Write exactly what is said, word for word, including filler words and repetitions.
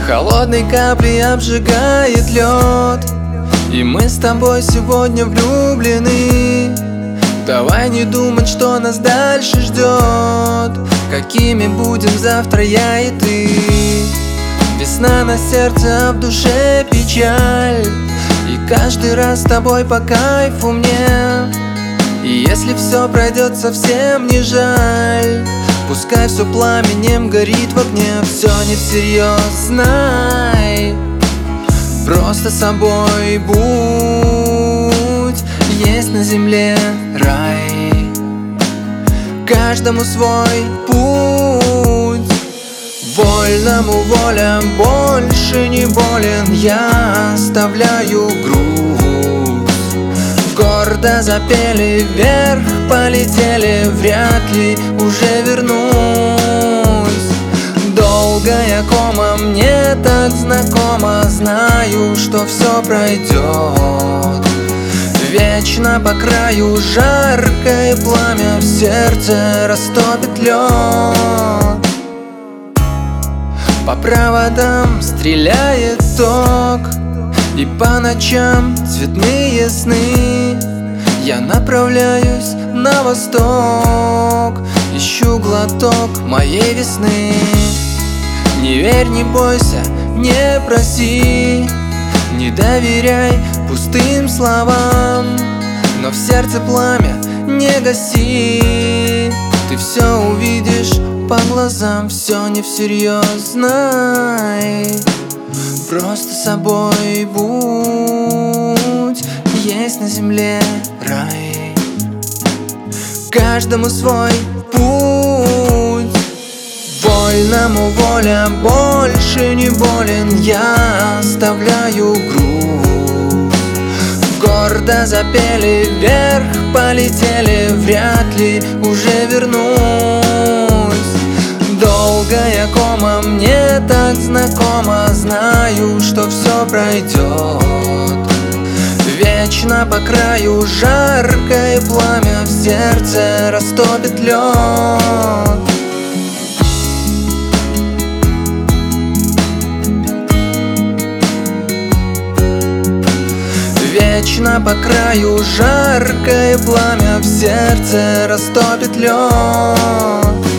Холодной каплей обжигает лед, и мы с тобой сегодня влюблены. Давай не думать, что нас дальше ждет, какими будем завтра я и ты. Весна на сердце, а в душе печаль, и каждый раз с тобой по кайфу мне. И если все пройдет, совсем не жаль, пускай все пламенем горит в огне. Все не всерьез, знай, просто собой будь. Есть на земле рай, каждому свой путь. Вольному воля, больше не болен. Я оставляю груз. Гордо запели, вверх полетели, вряд ли уже вернусь. Долгая кома мне так знакома, знаю, что все пройдет. Вечно по краю жаркое пламя, в сердце растопит лед. По проводам стреляет ток, и по ночам цветные сны. Я направляюсь на восток, ищу глоток моей весны. Не верь, не бойся, не проси, не доверяй пустым словам, но в сердце пламя не гаси. Ты все увидишь по глазам, все не всерьез, знай, просто собой будь. Есть на земле рай, каждому свой путь. Вольному воля, больше не болен. Я оставляю груз. Гордо запели, вверх полетели, вряд ли уже вернусь. Долгая кома мне так знакома, знаю, что все пройдет. Вечно по краю жаркое пламя, в сердце растопит лед. Вечно по краю жаркое пламя, в сердце растопит лед.